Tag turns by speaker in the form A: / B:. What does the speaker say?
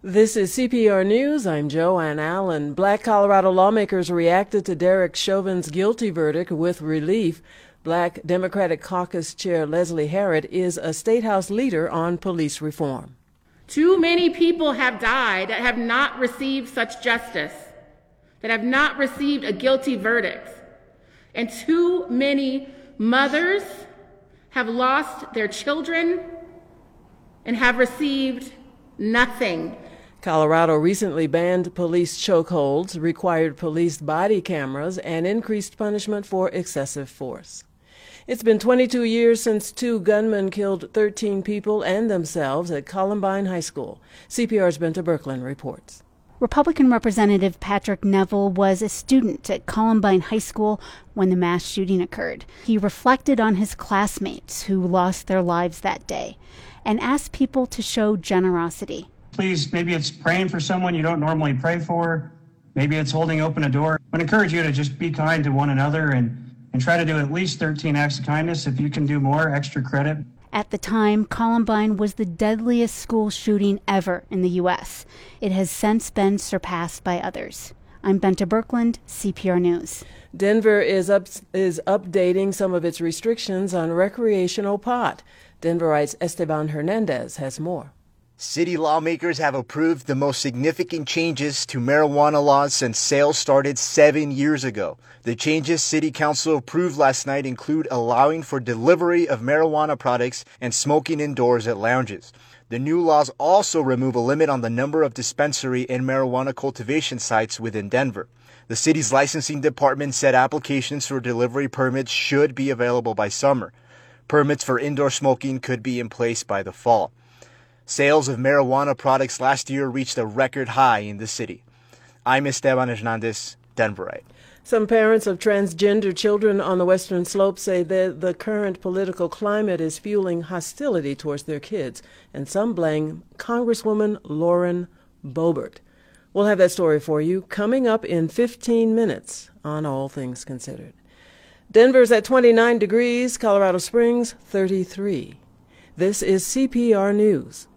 A: This is CPR News. I'm Joanne Allen. Black Colorado lawmakers reacted to Derek Chauvin's guilty verdict with relief. Black Democratic Caucus Chair Leslie Herod is a State House leader on police reform.
B: Too many people have died that have not received such justice, that have not received a guilty verdict. And too many mothers have lost their children and have received nothing.
A: Colorado recently banned police chokeholds, required police body cameras, and increased punishment for excessive force. It's been 22 years since two gunmen killed 13 people and themselves at Columbine High School. CPR's Benta Birkeland reports.
C: Republican Representative Patrick Neville was a student at Columbine High School when the mass shooting occurred. He reflected on his classmates who lost their lives that day and asked people to show generosity.
D: Please, maybe it's praying for someone you don't normally pray for. Maybe it's holding open a door. I would encourage you to just be kind to one another and try to do at least 13 acts of kindness. If you can do more, extra credit.
C: At the time, Columbine was the deadliest school shooting ever in the U.S. It has since been surpassed by others. I'm Benta Birkeland, CPR News.
A: Denver is updating some of its restrictions on recreational pot. Denverite's Esteban Hernandez has more.
E: City lawmakers have approved the most significant changes to marijuana laws since sales started 7 years ago. The changes City Council approved last night include allowing for delivery of marijuana products and smoking indoors at lounges. The new laws also remove a limit on the number of dispensary and marijuana cultivation sites within Denver. The city's licensing department said applications for delivery permits should be available by summer. Permits for indoor smoking could be in place by the fall. Sales of marijuana products last year reached a record high in the city. I'm Esteban Hernandez, Denverite.
A: Some parents of transgender children on the Western Slope say that the current political climate is fueling hostility towards their kids, and some blame Congresswoman Lauren Boebert. We'll have that story for you coming up in 15 minutes on All Things Considered. Denver's at 29 degrees, Colorado Springs 33. This is CPR News.